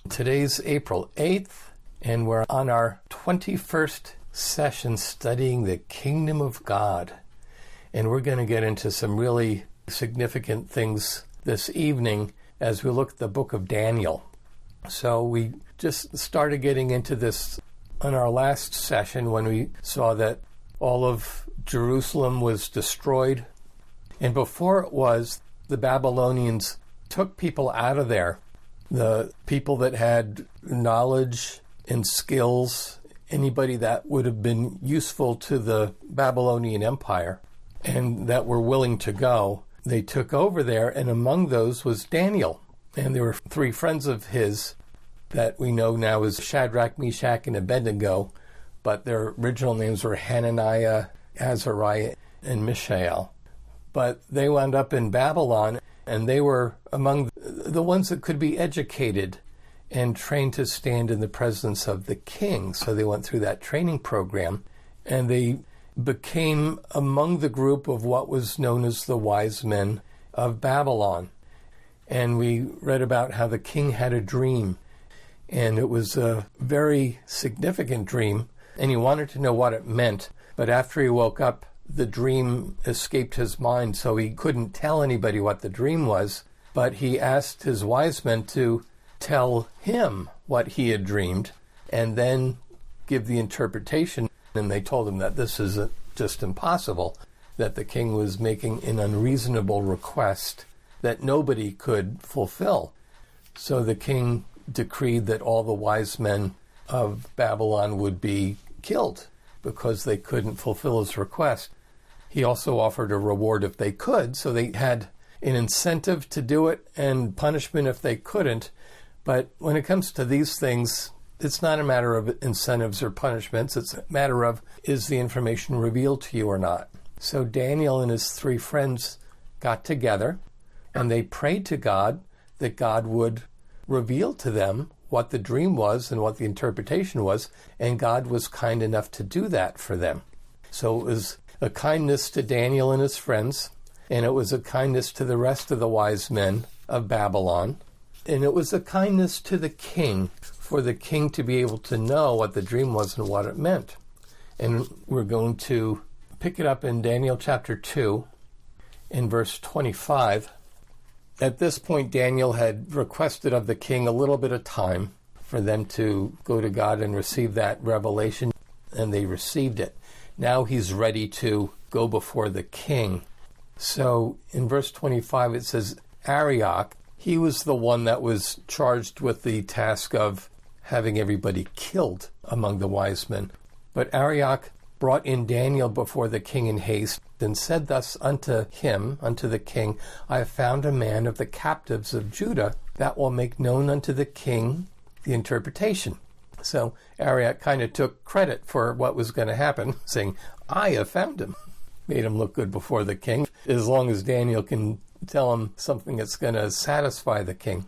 Today's April 8th, and we're on our 21st session studying the Kingdom of God. And we're going to get into some really significant things this evening as we look at the book of Daniel. So we just started getting into this on our last session when we saw that all of Jerusalem was destroyed. And before it was, the Babylonians took people out of there. The people that had knowledge and skills, anybody that would have been useful to the Babylonian Empire and that were willing to go, they took over there, and among those was Daniel. And there were three friends of his that we know now as Shadrach, Meshach, and Abednego, but their original names were Hananiah, Azariah, and Mishael. But they wound up in Babylon, and they were among the ones that could be educated and trained to stand in the presence of the king. So they went through that training program, and they became among the group of what was known as the wise men of Babylon. And we read about how the king had a dream, and it was a very significant dream, and he wanted to know what it meant. But after he woke up, the dream escaped his mind, so he couldn't tell anybody what the dream was. But he asked his wise men to tell him what he had dreamed and then give the interpretation. And they told him that this is just impossible, that the king was making an unreasonable request that nobody could fulfill. So the king decreed that all the wise men of Babylon would be killed because they couldn't fulfill his request. He also offered a reward if they could, so they had an incentive to do it and punishment if they couldn't. But when it comes to these things, it's not a matter of incentives or punishments. It's a matter of, is the information revealed to you or not? So Daniel and his three friends got together, and they prayed to God that God would reveal to them what the dream was and what the interpretation was, and God was kind enough to do that for them. So it was a kindness to Daniel and his friends, and it was a kindness to the rest of the wise men of Babylon, and it was a kindness to the king, for the king to be able to know what the dream was and what it meant. And we're going to pick it up in Daniel chapter 2, in verse 25. At this point, Daniel had requested of the king a little bit of time for them to go to God and receive that revelation, and they received it. Now he's ready to go before the king. So in verse 25 it says, Arioch, he was the one that was charged with the task of having everybody killed among the wise men. But Arioch brought in Daniel before the king in haste, and said thus unto him, unto the king, I have found a man of the captives of Judah that will make known unto the king the interpretation. So Arioch kind of took credit for what was going to happen, saying, I have found him. Made him look good before the king, as long as Daniel can tell him something that's going to satisfy the king.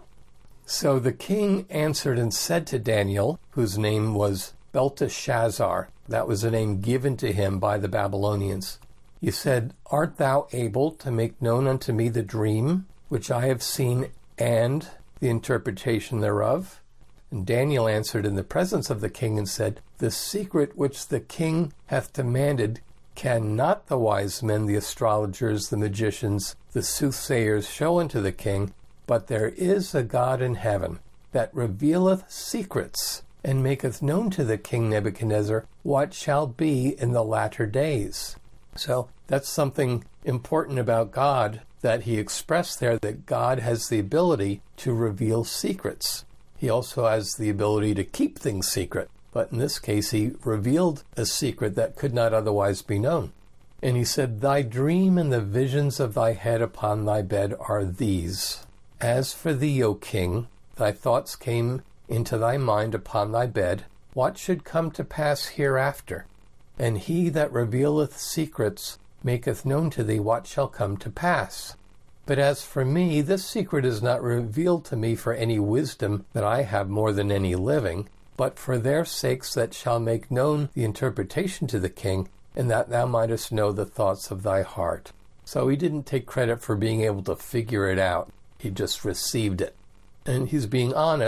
So the king answered and said to Daniel, whose name was Belteshazzar, that was a name given to him by the Babylonians. He said, Art thou able to make known unto me the dream which I have seen and the interpretation thereof? And Daniel answered in the presence of the king and said, The secret which the king hath demanded cannot the wise men, the astrologers, the magicians, the soothsayers show unto the king, but there is a God in heaven that revealeth secrets, and maketh known to the king Nebuchadnezzar what shall be in the latter days. So that's something important about God that he expressed there, that God has the ability to reveal secrets. He also has the ability to keep things secret. But in this case, he revealed a secret that could not otherwise be known. And he said, Thy dream and the visions of thy head upon thy bed are these. As for thee, O king, thy thoughts came into thy mind upon thy bed, what should come to pass hereafter? And he that revealeth secrets maketh known to thee what shall come to pass. But as for me, this secret is not revealed to me for any wisdom that I have more than any living, but for their sakes that shall make known the interpretation to the king, and that thou mightest know the thoughts of thy heart. So he didn't take credit for being able to figure it out. He just received it. And he's being honest,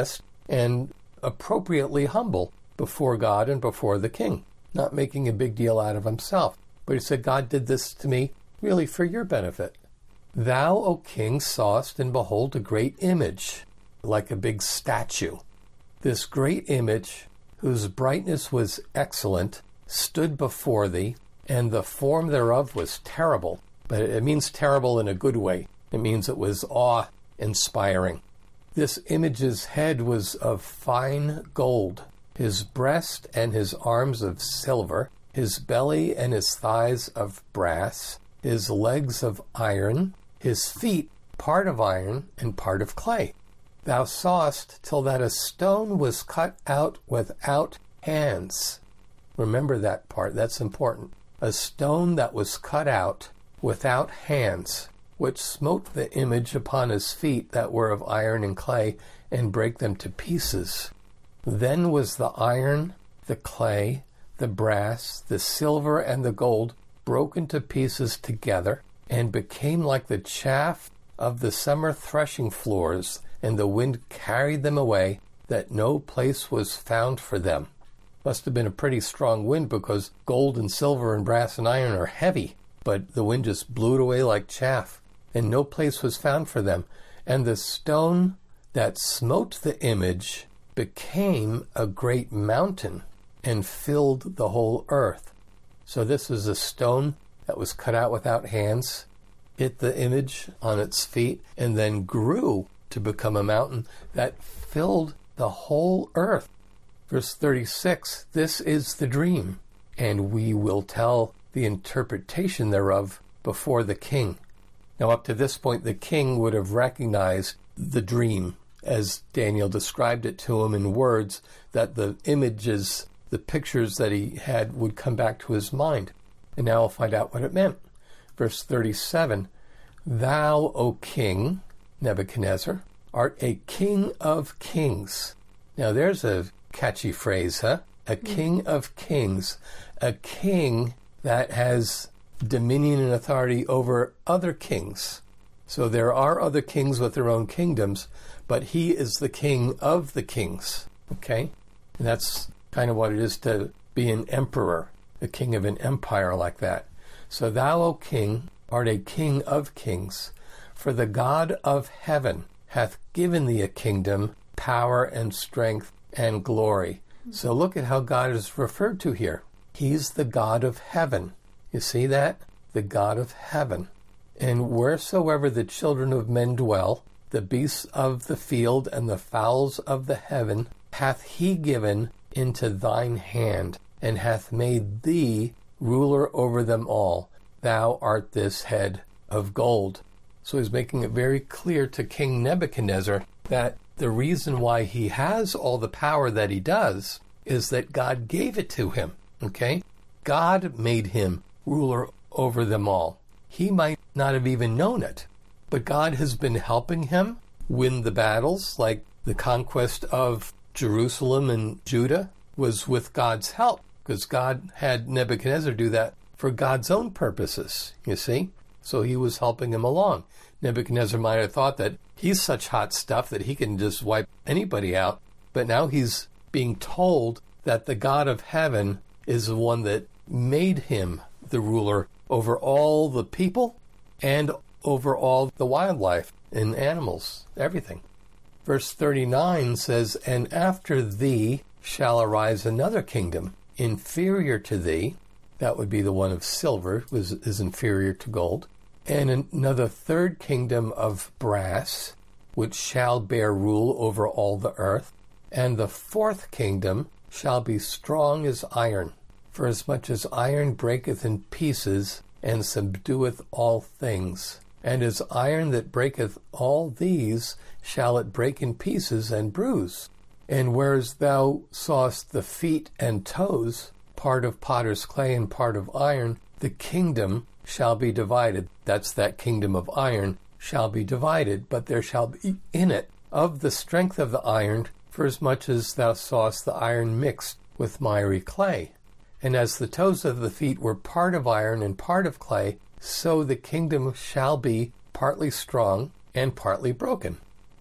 and appropriately humble before God and before the king, not making a big deal out of himself. But he said, God did this to me really for your benefit. Thou, O king, sawest, and behold, a great image, like a big statue. This great image, whose brightness was excellent, stood before thee, and the form thereof was terrible. But it means terrible in a good way. It means it was awe-inspiring. This image's head was of fine gold, his breast and his arms of silver, his belly and his thighs of brass, his legs of iron, his feet part of iron and part of clay. Thou sawest till that a stone was cut out without hands. Remember that part, that's important. A stone that was cut out without hands, which smote the image upon his feet that were of iron and clay, and brake them to pieces. Then was the iron, the clay, the brass, the silver, and the gold broken to pieces together, and became like the chaff of the summer threshing floors, and the wind carried them away, that no place was found for them. Must have been a pretty strong wind, because gold and silver and brass and iron are heavy, but the wind just blew it away like chaff, and no place was found for them. And the stone that smote the image became a great mountain, and filled the whole earth. So this is a stone that was cut out without hands, hit the image on its feet, and then grew to become a mountain that filled the whole earth. Verse 36, this is the dream, and we will tell the interpretation thereof before the king. Now up to this point, the king would have recognized the dream as Daniel described it to him in words, that the images, the pictures that he had would come back to his mind. And now I'll find out what it meant. Verse 37, thou, O king, Nebuchadnezzar, art a king of kings. Now there's a catchy phrase, huh? A king of kings. A king that has dominion and authority over other kings. So there are other kings with their own kingdoms, but he is the king of the kings. Okay? And that's kind of what it is to be an emperor, the king of an empire like that. So thou, O king, art a king of kings, for the God of heaven hath given thee a kingdom, power and strength and glory. So look at how God is referred to here. He's the God of heaven. You see that? The God of heaven. And wheresoever the children of men dwell, the beasts of the field and the fowls of the heaven hath he given into thine hand, and hath made thee ruler over them all. Thou art this head of gold. So he's making it very clear to King Nebuchadnezzar that the reason why he has all the power that he does is that God gave it to him. Okay? God made him ruler over them all. He might not have even known it, but God has been helping him win the battles, like the conquest of Jerusalem and Judah was with God's help, because God had Nebuchadnezzar do that for God's own purposes, you see? So he was helping him along. Nebuchadnezzar might have thought that he's such hot stuff that he can just wipe anybody out, but now he's being told that the God of heaven is the one that made him the ruler over all the people and over all the wildlife and animals, everything. Verse 39 says, and after thee shall arise another kingdom, inferior to thee. That would be the one of silver, is inferior to gold. And another third kingdom of brass, which shall bear rule over all the earth. And the fourth kingdom shall be strong as iron. For as much as iron breaketh in pieces, and subdueth all things. And as iron that breaketh all these, shall it break in pieces and bruise. And whereas thou sawest the feet and toes, part of potter's clay and part of iron, the kingdom shall be divided. That's that kingdom of iron shall be divided, but there shall be in it of the strength of the iron, for as much as thou sawest the iron mixed with miry clay. And as the toes of the feet were part of iron and part of clay, so the kingdom shall be partly strong and partly broken.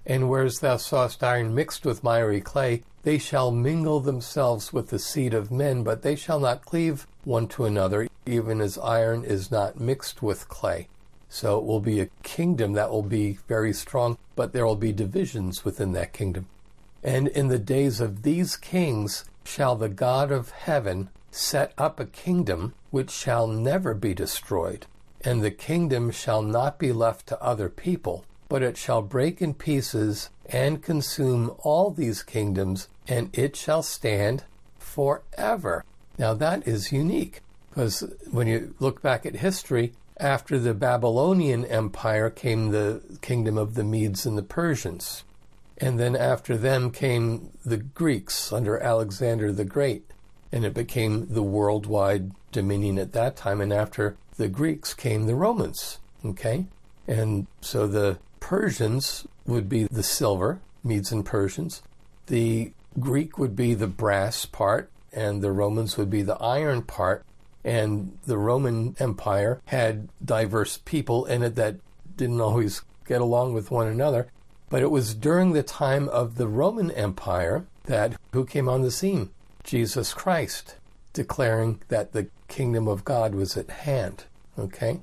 And whereas thou sawest iron mixed with miry clay, they shall mingle themselves with the seed of men, but they shall not cleave one to another, even as iron is not mixed with clay. So it will be a kingdom that will be very strong, but there will be divisions within that kingdom. And in the days of these kings shall the God of heaven set up a kingdom which shall never be destroyed. And the kingdom shall not be left to other people, but it shall break in pieces and consume all these kingdoms, and it shall stand forever. Now that is unique, because when you look back at history, after the Babylonian Empire came the kingdom of the Medes and the Persians. And then after them came the Greeks under Alexander the Great, and it became the worldwide dominion at that time. And after the Greeks came the Romans, okay? And so the Persians would be the silver, Medes and Persians. The Greek would be the brass part, and the Romans would be the iron part. And the Roman Empire had diverse people in it that didn't always get along with one another. But it was during the time of the Roman Empire that who came on the scene? Jesus Christ, declaring that the kingdom of God was at hand. Okay?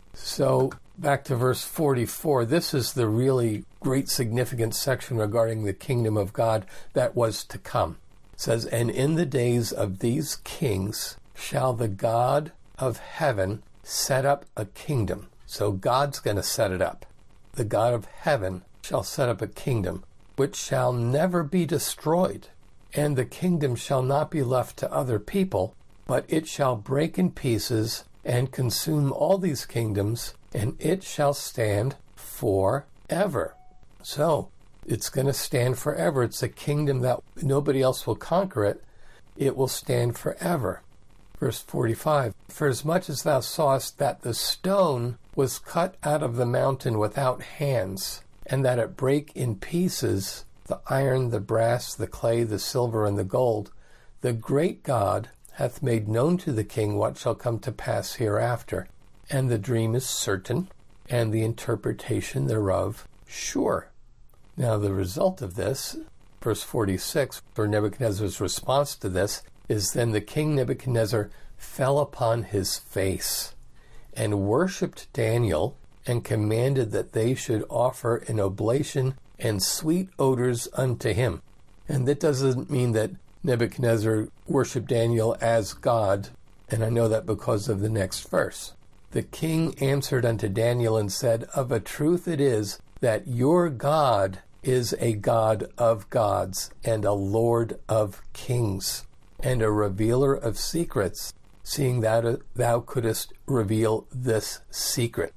So back to verse 44, this is the really great significant section regarding the kingdom of God that was to come. It says, and in the days of these kings shall the God of heaven set up a kingdom. So God's going to set it up. The God of heaven shall set up a kingdom which shall never be destroyed, and the kingdom shall not be left to other people, but it shall break in pieces and consume all these kingdoms, and it shall stand forever. So it's going to stand forever. It's a kingdom that nobody else will conquer it. It will stand forever. Verse 45, for as much as thou sawest that the stone was cut out of the mountain without hands, and that it brake in pieces the iron, the brass, the clay, the silver, and the gold, the great God hath made known to the king what shall come to pass hereafter. And the dream is certain, and the interpretation thereof sure. Now the result of this, verse 46, for Nebuchadnezzar's response to this, is then the king Nebuchadnezzar fell upon his face and worshipped Daniel and commanded that they should offer an oblation and sweet odors unto him. And that doesn't mean that Nebuchadnezzar worshipped Daniel as God, and I know that because of the next verse. The king answered unto Daniel and said, of a truth it is that your God is a God of gods and a Lord of kings, and a revealer of secrets, seeing that thou couldst reveal this secret.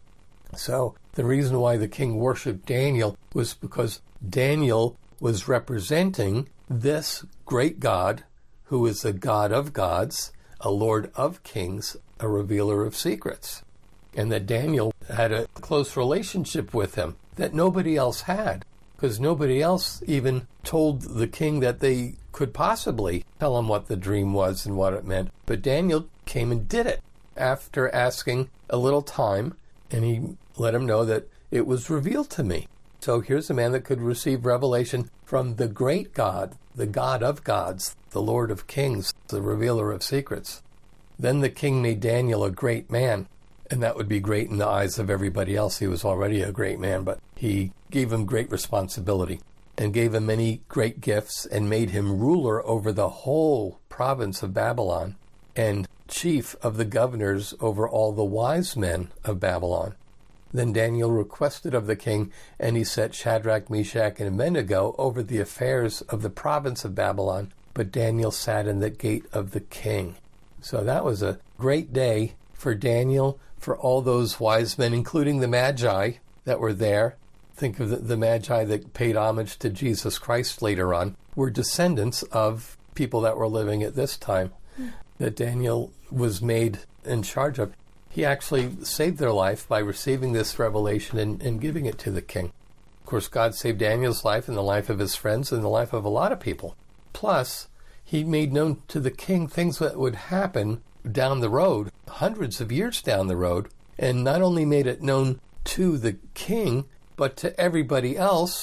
So the reason why the king worshipped Daniel was because Daniel was representing this great God, who is a God of gods, a Lord of kings, a revealer of secrets. And that Daniel had a close relationship with him that nobody else had, because nobody else even told the king that they could possibly tell him what the dream was and what it meant. But Daniel came and did it after asking a little time, and he let him know that it was revealed to me. So here's a man that could receive revelation from the great God, the God of gods, the Lord of kings, the revealer of secrets. Then the king made Daniel a great man, and that would be great in the eyes of everybody else. He was already a great man, but he gave him great responsibility and gave him many great gifts and made him ruler over the whole province of Babylon and chief of the governors over all the wise men of Babylon. Then Daniel requested of the king, and he set Shadrach, Meshach, and Abednego over the affairs of the province of Babylon, but Daniel sat in the gate of the king. So that was a great day for Daniel, for all those wise men, including the Magi that were there. Think of the Magi that paid homage to Jesus Christ later on, were descendants of people that were living at this time that Daniel was made in charge of. He actually saved their life by receiving this revelation and giving it to the king. Of course, God saved Daniel's life and the life of his friends and the life of a lot of people. Plus, he made known to the king things that would happen down the road, hundreds of years down the road, and not only made it known to the king, but to everybody else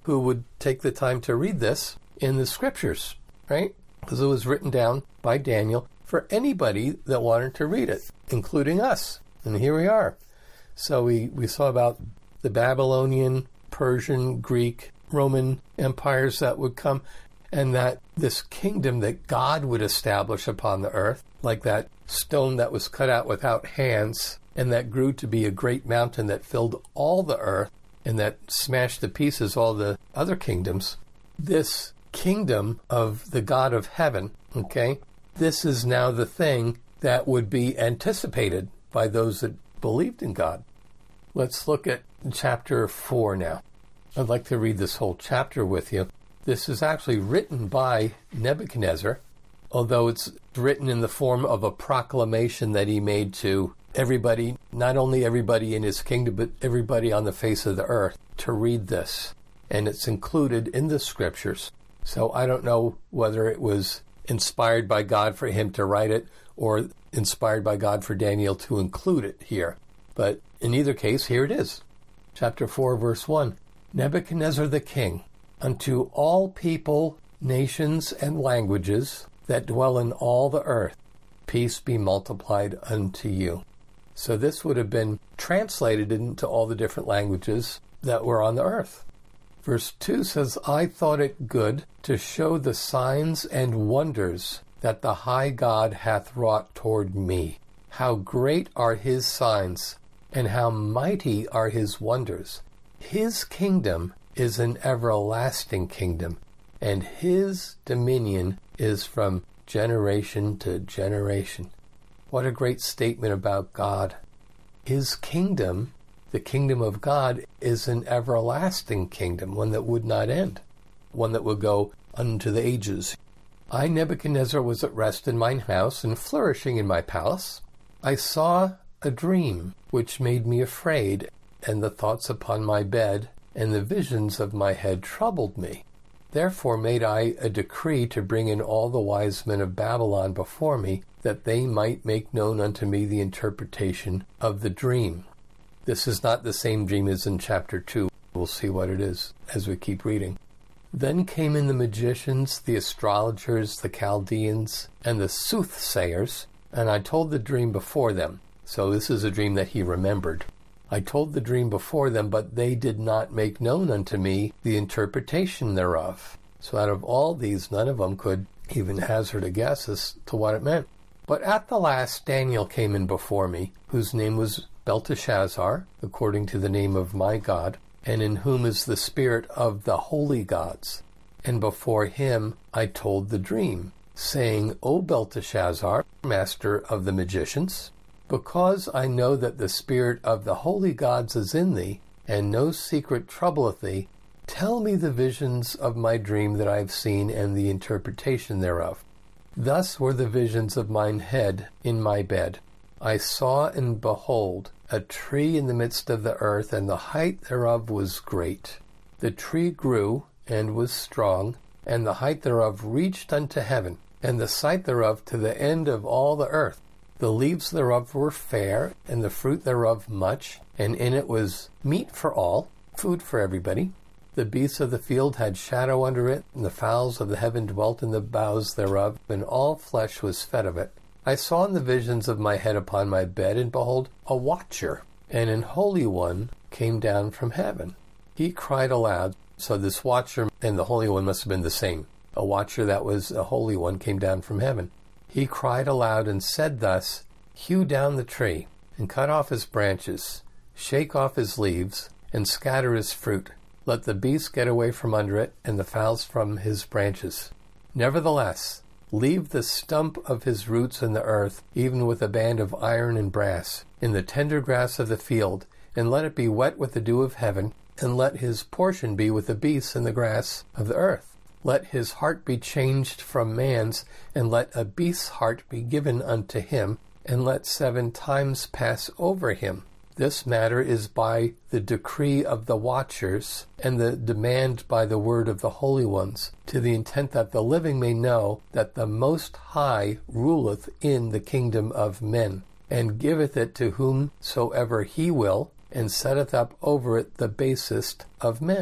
who would take the time to read this in the scriptures, right? Because it was written down by Daniel for anybody that wanted to read it, including us. And here we are. So we saw about the Babylonian, Persian, Greek, Roman empires that would come, and that this kingdom that God would establish upon the earth, like that stone that was cut out without hands, and that grew to be a great mountain that filled all the earth, and that smashed to pieces all the other kingdoms. This kingdom of the God of heaven, okay, this is now the thing that would be anticipated by those that believed in God. Let's look at chapter 4 now. I'd like to read this whole chapter with you. This is actually written by Nebuchadnezzar, although it's written in the form of a proclamation that he made to everybody, not only everybody in his kingdom, but everybody on the face of the earth, to read this. And it's included in the scriptures. So I don't know whether it was inspired by God for him to write it or inspired by God for Daniel to include it here. But in either case, here it is. Chapter 4, verse 1. Nebuchadnezzar the king, unto all people, nations, and languages that dwell in all the earth, peace be multiplied unto you. So this would have been translated into all the different languages that were on the earth. Verse 2 says, I thought it good to show the signs and wonders that the high God hath wrought toward me. How great are his signs, and how mighty are his wonders. His kingdom is an everlasting kingdom, and his dominion is from generation to generation. What a great statement about God. His kingdom, the kingdom of God, is an everlasting kingdom, one that would not end, one that would go unto the ages. I, Nebuchadnezzar, was at rest in mine house and flourishing in my palace. I saw a dream which made me afraid, and the thoughts upon my bed and the visions of my head troubled me. Therefore made I a decree to bring in all the wise men of Babylon before me, that they might make known unto me the interpretation of the dream. This is not the same dream as in chapter 2. We'll see what it is as we keep reading. Then came in the magicians, the astrologers, the Chaldeans, and the soothsayers, and I told the dream before them. So this is a dream that he remembered. I told the dream before them, but they did not make known unto me the interpretation thereof. So out of all these, none of them could even hazard a guess as to what it meant. But at the last Daniel came in before me, whose name was Belteshazzar, according to the name of my God, and in whom is the spirit of the holy gods. And before him I told the dream, saying, O Belteshazzar, master of the magicians, because I know that the spirit of the holy gods is in thee, and no secret troubleth thee, tell me the visions of my dream that I have seen, and the interpretation thereof. Thus were the visions of mine head in my bed. I saw and behold a tree in the midst of the earth, and the height thereof was great. The tree grew and was strong, and the height thereof reached unto heaven, and the sight thereof to the end of all the earth. The leaves thereof were fair, and the fruit thereof much, and in it was meat for all, food for everybody. The beasts of the field had shadow under it, and the fowls of the heaven dwelt in the boughs thereof, and all flesh was fed of it. I saw in the visions of my head upon my bed, and behold, a watcher, and an holy one came down from heaven. He cried aloud. So this watcher and the holy one must have been the same. A watcher that was a holy one came down from heaven. He cried aloud and said thus, Hew down the tree, and cut off his branches, shake off his leaves, and scatter his fruit. Let the beasts get away from under it, and the fowls from his branches. Nevertheless, leave the stump of his roots in the earth, even with a band of iron and brass, in the tender grass of the field, and let it be wet with the dew of heaven, and let his portion be with the beasts in the grass of the earth. Let his heart be changed from man's, and let a beast's heart be given unto him, and let 7 times pass over him. This matter is by the decree of the watchers, and the demand by the word of the holy ones, to the intent that the living may know that the Most High ruleth in the kingdom of men, and giveth it to whomsoever he will, and setteth up over it the basest of men.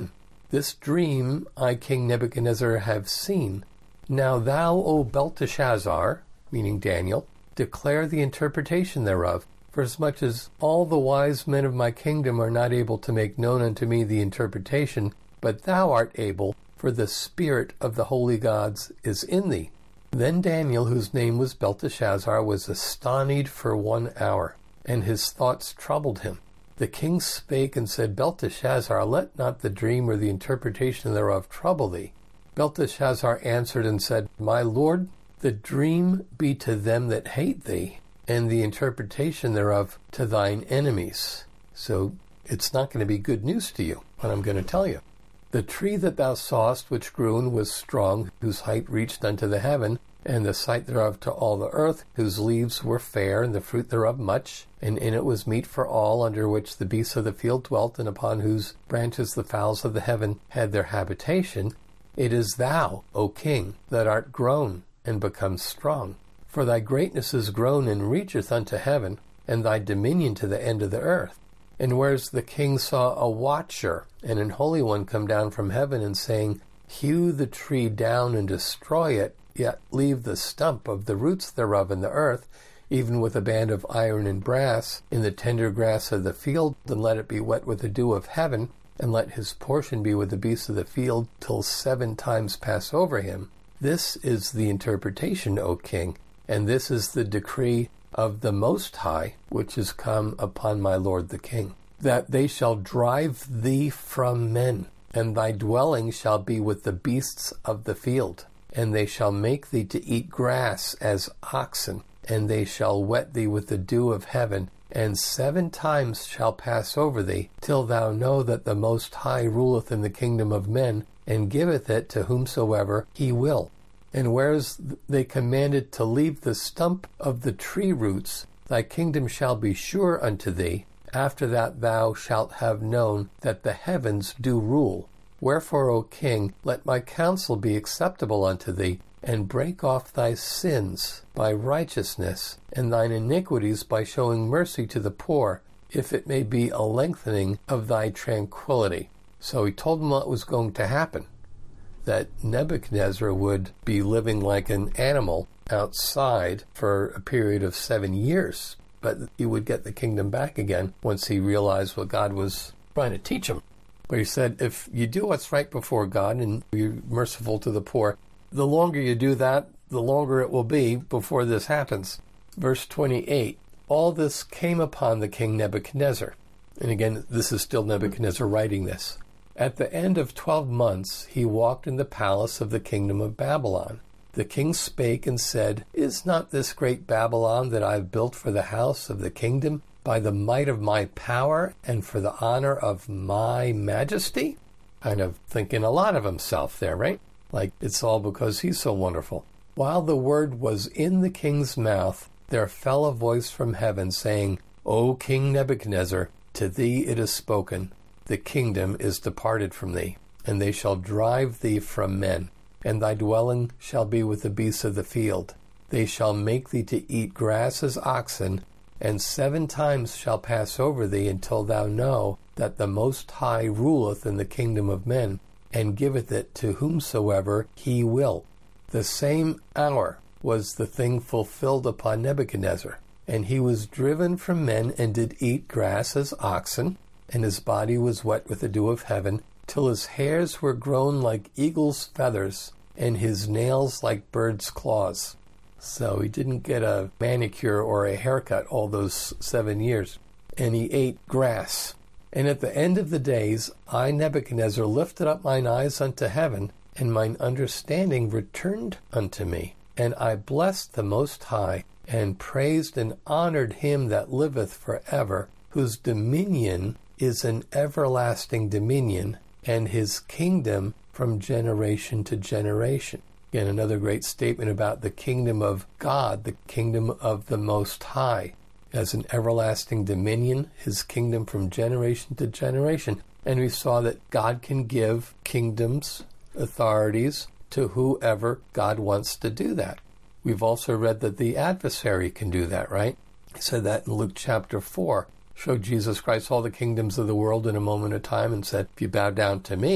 This dream I, King Nebuchadnezzar, have seen. Now thou, O Belteshazzar, meaning Daniel, declare the interpretation thereof, for as much as all the wise men of my kingdom are not able to make known unto me the interpretation, but thou art able, for the spirit of the holy gods is in thee. Then Daniel, whose name was Belteshazzar, was astonied for 1 hour, and his thoughts troubled him. The king spake and said, Belteshazzar, let not the dream or the interpretation thereof trouble thee. Belteshazzar answered and said, My lord, the dream be to them that hate thee, and the interpretation thereof to thine enemies. So it's not going to be good news to you, what I'm going to tell you. The tree that thou sawest, which grew and was strong, whose height reached unto the heaven, and the sight thereof to all the earth, whose leaves were fair, and the fruit thereof much, and in it was meat for all, under which the beasts of the field dwelt, and upon whose branches the fowls of the heaven had their habitation. It is thou, O king, that art grown and become strong. For thy greatness is grown and reacheth unto heaven, and thy dominion to the end of the earth. And whereas the king saw a watcher and an holy one come down from heaven, and saying, Hew the tree down and destroy it, yet leave the stump of the roots thereof in the earth, even with a band of iron and brass, in the tender grass of the field, and let it be wet with the dew of heaven, and let his portion be with the beasts of the field, till 7 times pass over him. This is the interpretation, O king, and this is the decree of the Most High, which is come upon my lord the king, that they shall drive thee from men, and thy dwelling shall be with the beasts of the field, and they shall make thee to eat grass as oxen, and they shall wet thee with the dew of heaven, and 7 times shall pass over thee, till thou know that the Most High ruleth in the kingdom of men, and giveth it to whomsoever he will. And whereas they commanded to leave the stump of the tree roots, thy kingdom shall be sure unto thee. After that thou shalt have known that the heavens do rule. Wherefore, O king, let my counsel be acceptable unto thee, and break off thy sins by righteousness, and thine iniquities by showing mercy to the poor, if it may be a lengthening of thy tranquility. So he told them what was going to happen, that Nebuchadnezzar would be living like an animal outside for a period of 7 years, but he would get the kingdom back again once he realized what God was trying to teach him. But he said, if you do what's right before God and you're merciful to the poor, the longer you do that, the longer it will be before this happens. Verse 28, all this came upon the king Nebuchadnezzar. And again, this is still Nebuchadnezzar writing this. At the end of 12 months, he walked in the palace of the kingdom of Babylon. The king spake and said, Is not this great Babylon that I have built for the house of the kingdom by the might of my power and for the honor of my majesty? Kind of thinking a lot of himself there, right? Like it's all because he's so wonderful. While the word was in the king's mouth, there fell a voice from heaven saying, O King Nebuchadnezzar, to thee it is spoken. The kingdom is departed from thee, and they shall drive thee from men, and thy dwelling shall be with the beasts of the field. They shall make thee to eat grass as oxen, and 7 times shall pass over thee, until thou know that the Most High ruleth in the kingdom of men, and giveth it to whomsoever he will. The same hour was the thing fulfilled upon Nebuchadnezzar, and he was driven from men, and did eat grass as oxen, and his body was wet with the dew of heaven, till his hairs were grown like eagle's feathers, and his nails like bird's claws. So he didn't get a manicure or a haircut all those 7 years. And he ate grass. And at the end of the days, I, Nebuchadnezzar, lifted up mine eyes unto heaven, and mine understanding returned unto me. And I blessed the Most High, and praised and honored him that liveth for ever, whose dominion is an everlasting dominion, and his kingdom from generation to generation. Again, another great statement about the kingdom of God, the kingdom of the Most High, as an everlasting dominion, his kingdom from generation to generation. And we saw that God can give kingdoms, authorities, to whoever God wants to do that. We've also read that the adversary can do that, right? He said that in Luke chapter 4. Showed Jesus Christ all the kingdoms of the world in a moment of time and said, if you bow down to me,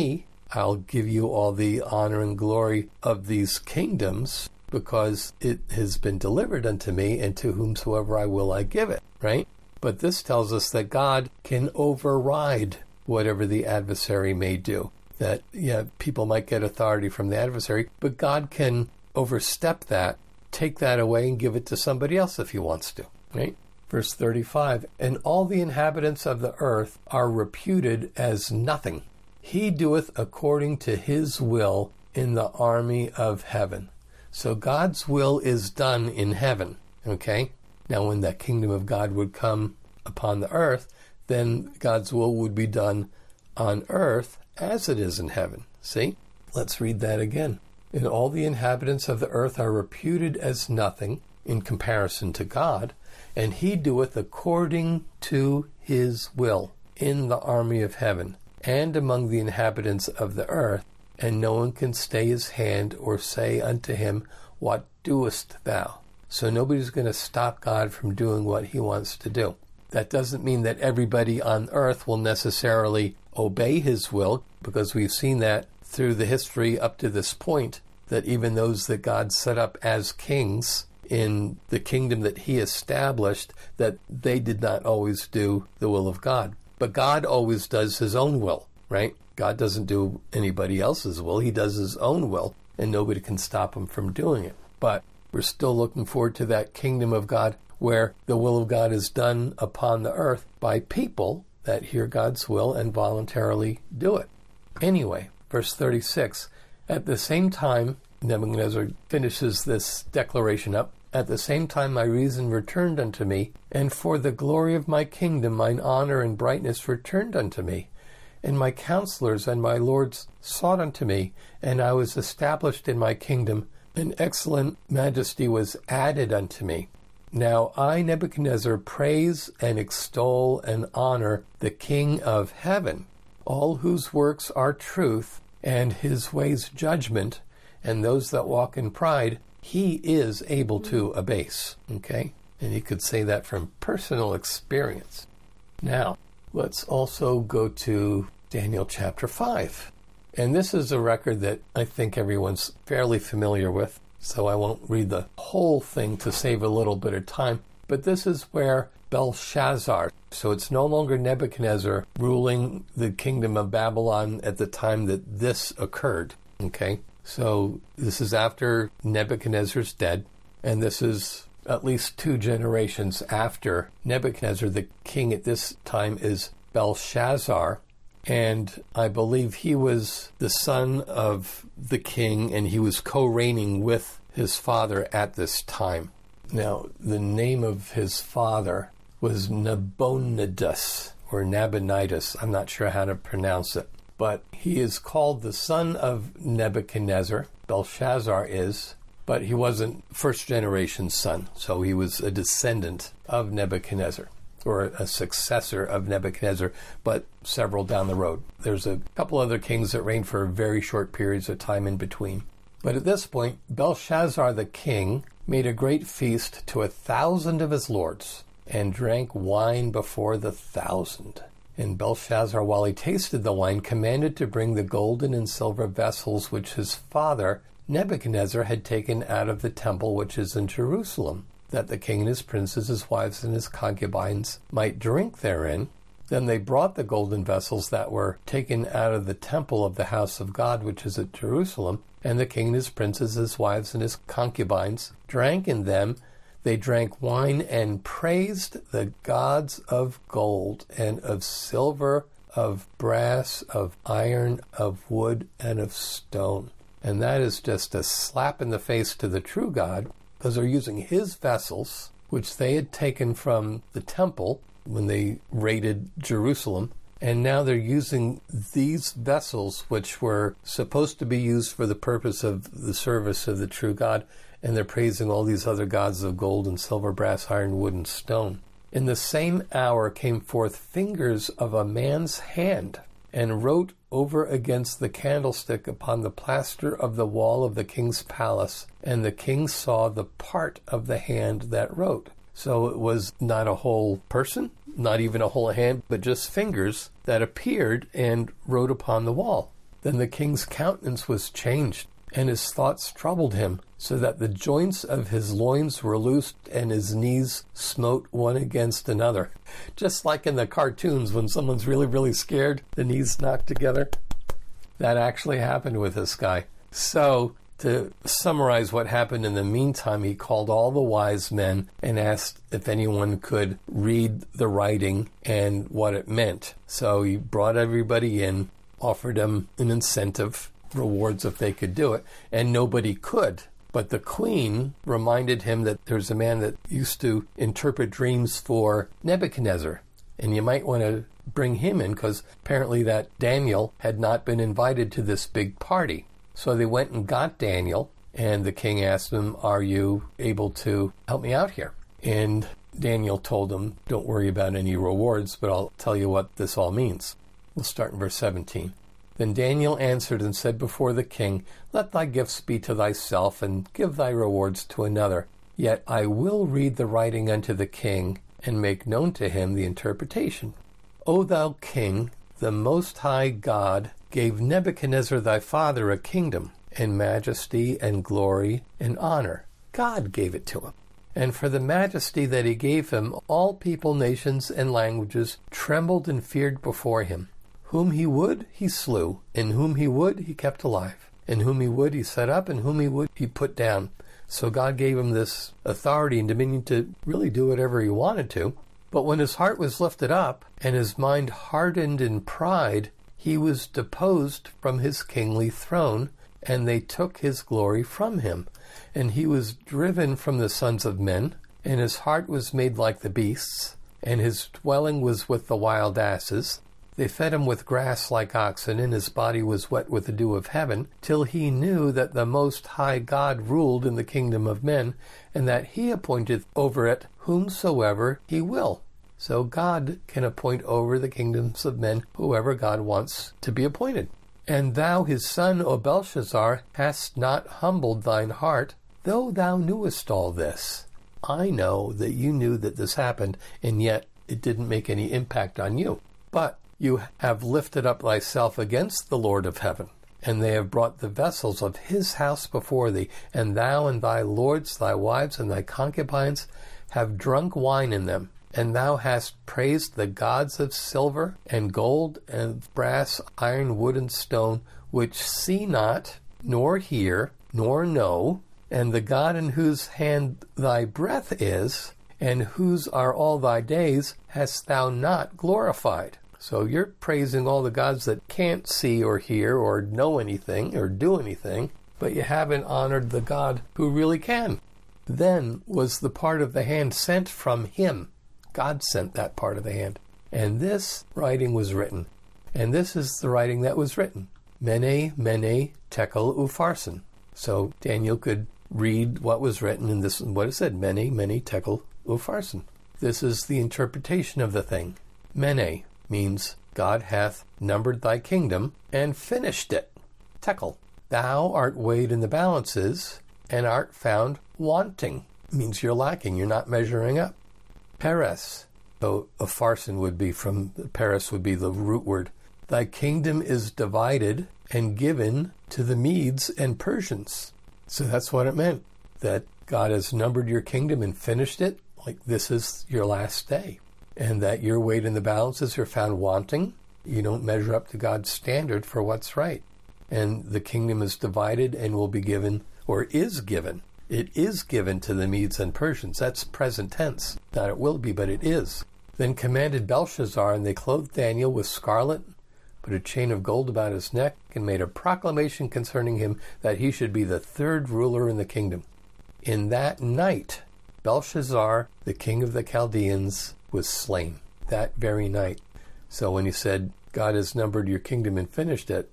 I'll give you all the honor and glory of these kingdoms, because it has been delivered unto me, and to whomsoever I will I give it, right? But this tells us that God can override whatever the adversary may do. That, people might get authority from the adversary, but God can overstep that, take that away, and give it to somebody else if he wants to, right? Verse 35, and all the inhabitants of the earth are reputed as nothing. He doeth according to his will in the army of heaven. So God's will is done in heaven, okay? Now when that kingdom of God would come upon the earth, then God's will would be done on earth as it is in heaven. See? Let's read that again. And all the inhabitants of the earth are reputed as nothing in comparison to God, and he doeth according to his will in the army of heaven and among the inhabitants of the earth, and no one can stay his hand or say unto him, what doest thou? So nobody's going to stop God from doing what he wants to do. That doesn't mean that everybody on earth will necessarily obey his will, because we've seen that through the history up to this point, that even those that God set up as kings in the kingdom that he established, that they did not always do the will of God. But God always does his own will, right? God doesn't do anybody else's will. He does his own will, and nobody can stop him from doing it. But we're still looking forward to that kingdom of God where the will of God is done upon the earth by people that hear God's will and voluntarily do it. Anyway, verse 36, at the same time, Nebuchadnezzar finishes this declaration up, at the same time my reason returned unto me, and for the glory of my kingdom mine honor and brightness returned unto me. And my counselors and my lords sought unto me, and I was established in my kingdom, and excellent majesty was added unto me. Now I, Nebuchadnezzar, praise and extol and honor the King of heaven, all whose works are truth, and his ways judgment, and those that walk in pride, he is able to abase. Okay? And you could say that from personal experience. Now, let's also go to Daniel chapter 5. And this is a record that I think everyone's fairly familiar with, so I won't read the whole thing to save a little bit of time. But this is where Belshazzar, so it's no longer Nebuchadnezzar ruling the kingdom of Babylon at the time that this occurred. Okay? So this is after Nebuchadnezzar's dead, and this is at least 2 generations after Nebuchadnezzar. The king at this time is Belshazzar, and I believe he was the son of the king, and he was co-reigning with his father at this time. Now, the name of his father was Nabonidus, or Nabonidus. I'm not sure how to pronounce it. But he is called the son of Nebuchadnezzar, Belshazzar is, but he wasn't first generation son, so he was a descendant of Nebuchadnezzar, or a successor of Nebuchadnezzar, but several down the road. There's a couple other kings that reigned for very short periods of time in between. But at this point, Belshazzar the king made a great feast to 1,000 of his lords, and drank wine before the 1,000. And Belshazzar, while he tasted the wine, commanded to bring the golden and silver vessels which his father Nebuchadnezzar had taken out of the temple which is in Jerusalem, that the king and his princes, his wives, and his concubines might drink therein. Then they brought the golden vessels that were taken out of the temple of the house of God which is at Jerusalem, and the king and his princes, his wives, and his concubines drank in them. They drank wine and praised the gods of gold and of silver, of brass, of iron, of wood, and of stone. And that is just a slap in the face to the true God, because they're using his vessels, which they had taken from the temple when they raided Jerusalem. And now they're using these vessels, which were supposed to be used for the purpose of the service of the true God, and they're praising all these other gods of gold and silver, brass, iron, wood, and stone. In the same hour came forth fingers of a man's hand, and wrote over against the candlestick upon the plaster of the wall of the king's palace, and the king saw the part of the hand that wrote. So it was not a whole person, not even a whole hand, but just fingers that appeared and wrote upon the wall. Then the king's countenance was changed, and his thoughts troubled him, so that the joints of his loins were loosed, and his knees smote one against another. Just like in the cartoons when someone's really, really scared, the knees knock together. That actually happened with this guy. So, to summarize what happened in the meantime, he called all the wise men and asked if anyone could read the writing and what it meant. So he brought everybody in, offered them an incentive, rewards if they could do it, and nobody could. But the queen reminded him that there's a man that used to interpret dreams for Nebuchadnezzar, and you might want to bring him in because apparently that Daniel had not been invited to this big party. So they went and got Daniel, and the king asked him, "Are you able to help me out here?" And Daniel told him, "Don't worry about any rewards, but I'll tell you what this all means." We'll start in verse 17. Then Daniel answered and said before the king, "Let thy gifts be to thyself, and give thy rewards to another. Yet I will read the writing unto the king, and make known to him the interpretation. O thou king, the Most High God gave Nebuchadnezzar thy father a kingdom, and majesty, and glory, and honor. God gave it to him. And for the majesty that he gave him, all people, nations, and languages trembled and feared before him. Whom he would, he slew, and whom he would, he kept alive. And whom he would, he set up, and whom he would, he put down." So God gave him this authority and dominion to really do whatever he wanted to. But when his heart was lifted up, and his mind hardened in pride, he was deposed from his kingly throne, and they took his glory from him. And he was driven from the sons of men, and his heart was made like the beasts, and his dwelling was with the wild asses. They fed him with grass like oxen, and his body was wet with the dew of heaven, till he knew that the Most High God ruled in the kingdom of men, and that he appointed over it whomsoever he will. So God can appoint over the kingdoms of men whoever God wants to be appointed. And thou, his son, O Belshazzar, hast not humbled thine heart, though thou knewest all this. I know that you knew that this happened, and yet it didn't make any impact on you. But you have lifted up thyself against the Lord of heaven, and they have brought the vessels of his house before thee, and thou and thy lords, thy wives, and thy concubines have drunk wine in them. And thou hast praised the gods of silver and gold and brass, iron, wood, and stone, which see not, nor hear, nor know, and the God in whose hand thy breath is, and whose are all thy days, hast thou not glorified. So you're praising all the gods that can't see or hear or know anything or do anything, but you haven't honored the God who really can. Then was the part of the hand sent from him. God sent that part of the hand. And this writing was written. And this is the writing that was written. Mene, Mene, Tekel, Upharsin. So Daniel could read what was written, and this is what it said. Mene, Mene, Tekel, Upharsin. This is the interpretation of the thing. Mene means God hath numbered thy kingdom and finished it. Tekel, thou art weighed in the balances and art found wanting. Means you're lacking, you're not measuring up. Peres, so Upharsin would be from, Peres would be the root word. Thy kingdom is divided and given to the Medes and Persians. So that's what it meant, that God has numbered your kingdom and finished it, like this is your last day. And that your weight in the balances are found wanting. You don't measure up to God's standard for what's right. And the kingdom is divided and will be given, or is given. It is given to the Medes and Persians. That's present tense. Not it will be, but it is. Then commanded Belshazzar, and they clothed Daniel with scarlet, put a chain of gold about his neck, and made a proclamation concerning him that he should be the third ruler in the kingdom. In that night, Belshazzar, the king of the Chaldeans, was slain. That very night. So when he said, God has numbered your kingdom and finished it,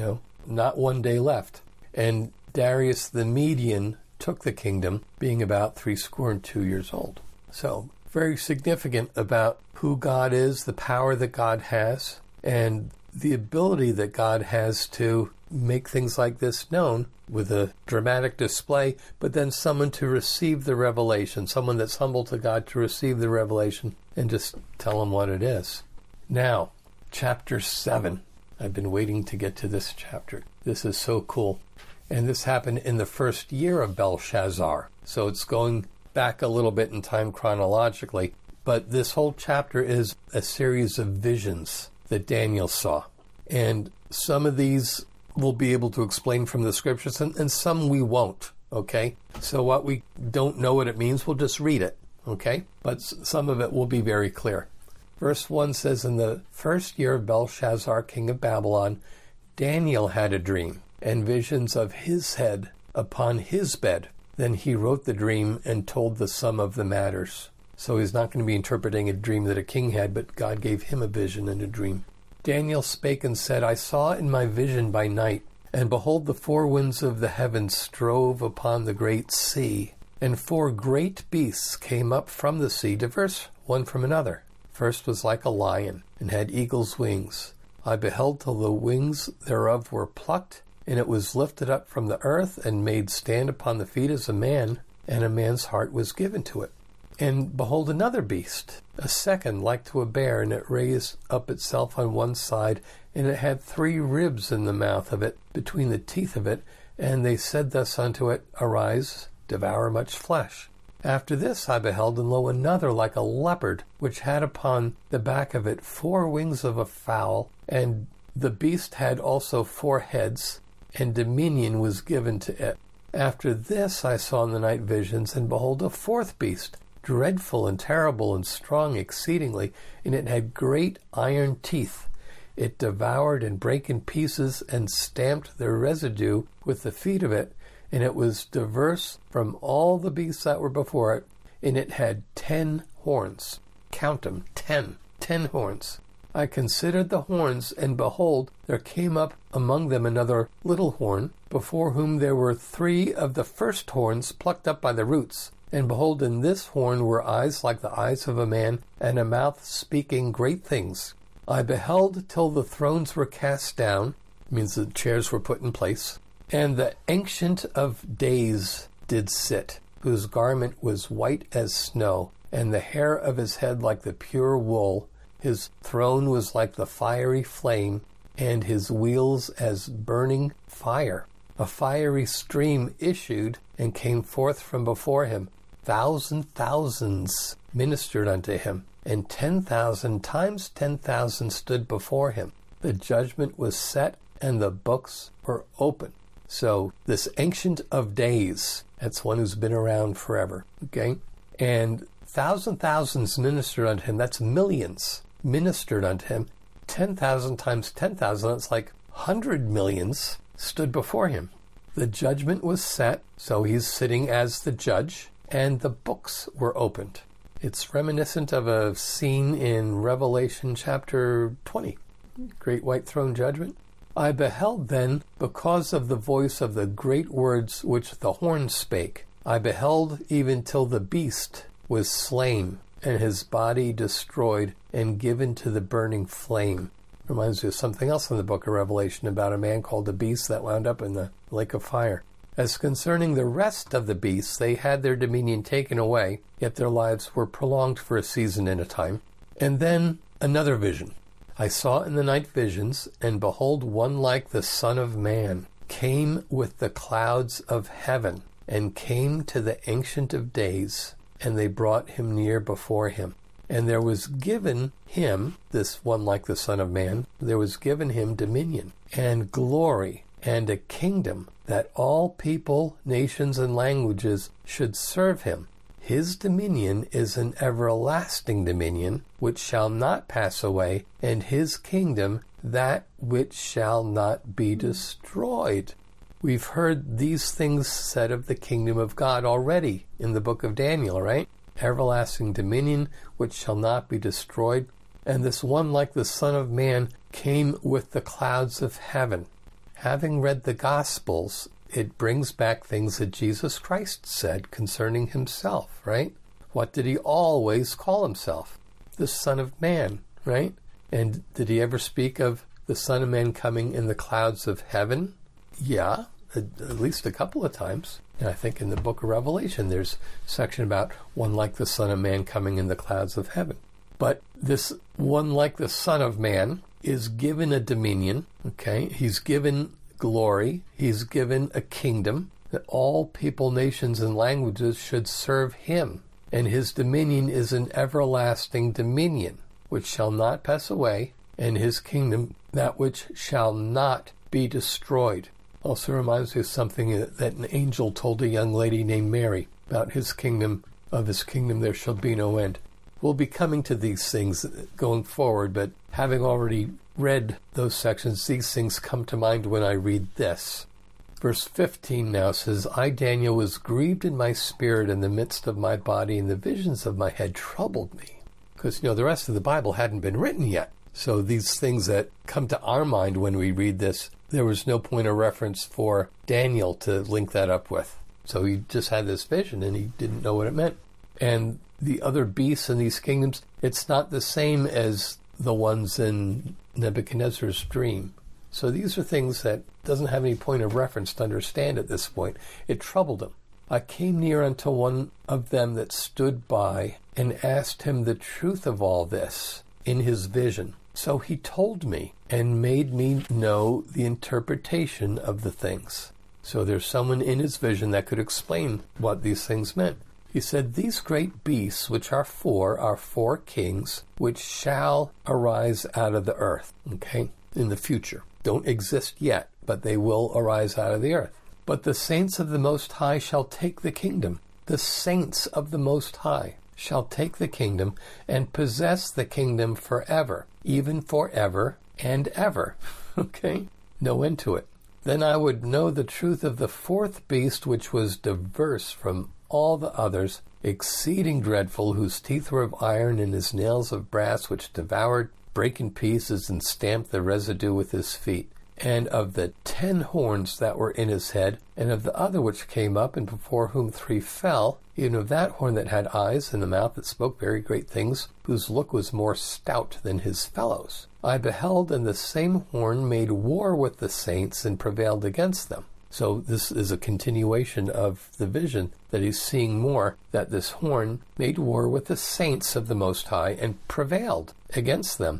not one day left. And Darius the Median took the kingdom, being about 62 years old. So very significant about who God is, the power that God has, and the ability that God has to make things like this known with a dramatic display, but then someone to receive the revelation, someone that's humble to God to receive the revelation and just tell him what it is. Now, chapter 7. I've been waiting to get to this chapter. This is so cool. And this happened in the first year of Belshazzar. So it's going back a little bit in time chronologically. But this whole chapter is a series of visions that Daniel saw. And some of these we'll be able to explain from the scriptures, and some we won't, okay? So what we don't know what it means, we'll just read it, okay? But some of it will be very clear. Verse 1 says, in the first year of Belshazzar, king of Babylon, Daniel had a dream and visions of his head upon his bed. Then he wrote the dream and told the sum of the matters. So he's not going to be interpreting a dream that a king had, but God gave him a vision and a dream. Daniel spake and said, I saw in my vision by night, and behold, the four winds of the heavens strove upon the great sea, and four great beasts came up from the sea, diverse one from another. First was like a lion, and had eagle's wings. I beheld till the wings thereof were plucked, and it was lifted up from the earth, and made stand upon the feet as a man, and a man's heart was given to it. And behold, another beast, a second like to a bear, and it raised up itself on one side, and it had 3 ribs in the mouth of it, between the teeth of it. And they said thus unto it, Arise, devour much flesh. After this I beheld, and lo, another like a leopard, which had upon the back of it 4 wings of a fowl, and the beast had also 4 heads, and dominion was given to it. After this I saw in the night visions, and behold, a 4th beast, dreadful and terrible and strong exceedingly, and it had great iron teeth. It devoured and brake in pieces, and stamped the residue with the feet of it, and it was diverse from all the beasts that were before it, and it had 10 horns. Count them, 10 horns. I considered the horns, and behold, there came up among them another little horn, before whom there were 3 of the first horns plucked up by the roots. And behold, in this horn were eyes like the eyes of a man, and a mouth speaking great things. I beheld till the thrones were cast down, means the chairs were put in place, and the Ancient of Days did sit, whose garment was white as snow, and the hair of his head like the pure wool. His throne was like the fiery flame, and his wheels as burning fire. A fiery stream issued and came forth from before him. Thousands ministered unto him, and 10,000 times 10,000 stood before him. The judgment was set, and the books were open. So this Ancient of Days, that's one who's been around forever, okay? And thousands ministered unto him, that's millions ministered unto him. 10,000 times 10,000, that's like 100 millions stood before him. The judgment was set, so he's sitting as the judge, and the books were opened. It's reminiscent of a scene in Revelation chapter 20, Great White Throne Judgment. I beheld then, because of the voice of the great words which the horn spake, I beheld even till the beast was slain, and his body destroyed and given to the burning flame. Reminds me of something else in the book of Revelation about a man called the beast that wound up in the lake of fire. As concerning the rest of the beasts, they had their dominion taken away, yet their lives were prolonged for a season and a time. And then another vision. I saw in the night visions, and behold, one like the Son of Man came with the clouds of heaven, and came to the Ancient of Days, and they brought him near before him. And there was given him, this one like the Son of Man, there was given him dominion and glory and a kingdom, that all people, nations, and languages should serve him. His dominion is an everlasting dominion, which shall not pass away, and his kingdom that which shall not be destroyed. We've heard these things said of the kingdom of God already in the book of Daniel, right? Everlasting dominion, which shall not be destroyed. And this one like the Son of Man came with the clouds of heaven. Having read the Gospels, it brings back things that Jesus Christ said concerning himself, right? What did he always call himself? The Son of Man, right? And did he ever speak of the Son of Man coming in the clouds of heaven? Yeah, at least a couple of times. And I think in the book of Revelation, there's a section about one like the Son of Man coming in the clouds of heaven. But this one like the Son of Man is given a dominion, okay? He's given glory. He's given a kingdom that all people, nations, and languages should serve him. And his dominion is an everlasting dominion, which shall not pass away, and his kingdom that which shall not be destroyed. Also reminds me of something that an angel told a young lady named Mary about his kingdom. Of his kingdom there shall be no end. We'll be coming to these things going forward, but having already read those sections, these things come to mind when I read this. Verse 15 now says, I, Daniel, was grieved in my spirit in the midst of my body, and the visions of my head troubled me. Because, the rest of the Bible hadn't been written yet. So these things that come to our mind when we read this, there was no point of reference for Daniel to link that up with. So he just had this vision, and he didn't know what it meant. And the other beasts in these kingdoms, it's not the same as the ones in Nebuchadnezzar's dream. So these are things that doesn't have any point of reference to understand at this point. It troubled him. I came near unto one of them that stood by and asked him the truth of all this in his vision. So he told me and made me know the interpretation of the things. So there's someone in his vision that could explain what these things meant. He said, these great beasts, which are four kings, which shall arise out of the earth, okay, in the future. Don't exist yet, but they will arise out of the earth. But the saints of the Most High shall take the kingdom. The saints of the Most High shall take the kingdom and possess the kingdom forever, even forever and ever. Okay? No end to it. Then I would know the truth of the fourth beast, which was diverse from all the others, exceeding dreadful, whose teeth were of iron and his nails of brass, which devoured, brake in pieces, and stamped the residue with his feet. And of the 10 horns that were in his head, and of the other which came up, and before whom 3 fell, even of that horn that had eyes, and the mouth that spoke very great things, whose look was more stout than his fellows. I beheld, and the same horn made war with the saints, and prevailed against them. So this is a continuation of the vision that he's seeing more, that this horn made war with the saints of the Most High and prevailed against them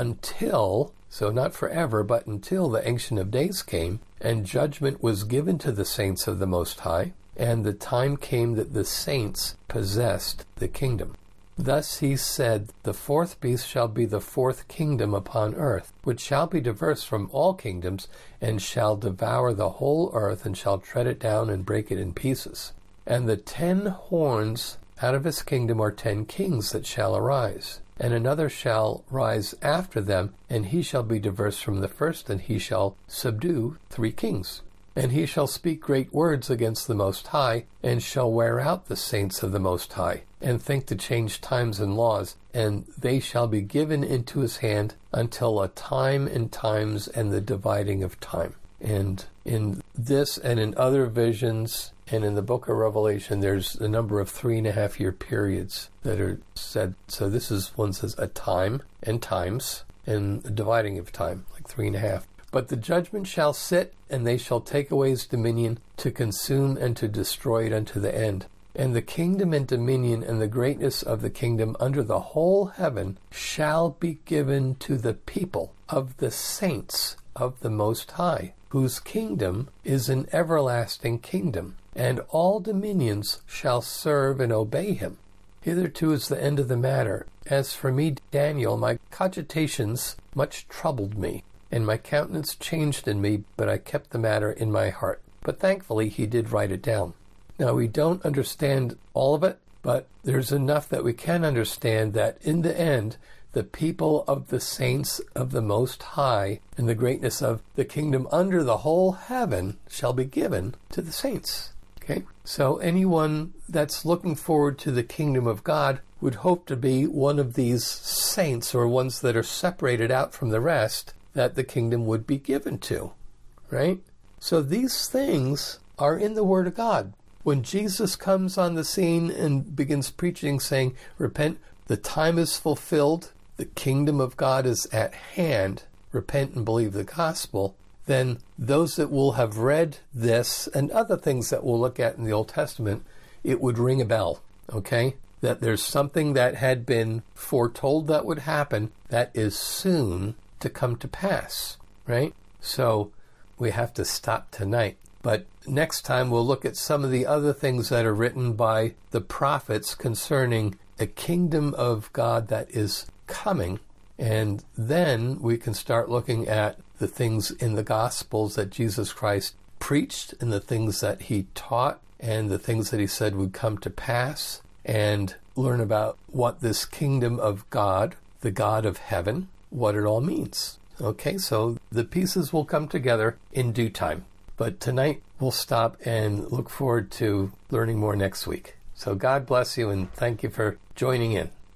until, so not forever, but until the Ancient of Days came, and judgment was given to the saints of the Most High, and the time came that the saints possessed the kingdom. Thus he said, the fourth beast shall be the fourth kingdom upon earth, which shall be diverse from all kingdoms, and shall devour the whole earth, and shall tread it down and break it in pieces. And the 10 horns out of his kingdom are 10 kings that shall arise. And another shall rise after them, and he shall be diverse from the first, and he shall subdue 3 kings. And he shall speak great words against the Most High, and shall wear out the saints of the Most High, and think to change times and laws, and they shall be given into his hand until a time and times and the dividing of time. And in this and in other visions and in the book of Revelation, there's a number of 3.5-year periods that are said. So this is, one says, a time and times, and a dividing of time, like 3.5. But the judgment shall sit, and they shall take away his dominion, to consume and to destroy it unto the end. And the kingdom and dominion and the greatness of the kingdom under the whole heaven shall be given to the people of the saints of the Most High, whose kingdom is an everlasting kingdom, and all dominions shall serve and obey him. Hitherto is the end of the matter. As for me, Daniel, my cogitations much troubled me, and my countenance changed in me, but I kept the matter in my heart. But thankfully he did write it down. Now, we don't understand all of it, but there's enough that we can understand that in the end, the people of the saints of the Most High and the greatness of the kingdom under the whole heaven shall be given to the saints. Okay? So anyone that's looking forward to the kingdom of God would hope to be one of these saints, or ones that are separated out from the rest, that the kingdom would be given to. Right? So these things are in the Word of God. When Jesus comes on the scene and begins preaching, saying, repent, the time is fulfilled, the kingdom of God is at hand, repent and believe the gospel, then those that will have read this and other things that we'll look at in the Old Testament, it would ring a bell, okay? That there's something that had been foretold that would happen that is soon to come to pass, right? So we have to stop tonight. But next time we'll look at some of the other things that are written by the prophets concerning a kingdom of God that is coming. And then we can start looking at the things in the Gospels that Jesus Christ preached and the things that he taught and the things that he said would come to pass, and learn about what this kingdom of God, the God of heaven, what it all means. Okay, so the pieces will come together in due time. But tonight we'll stop and look forward to learning more next week. So God bless you and thank you for joining in.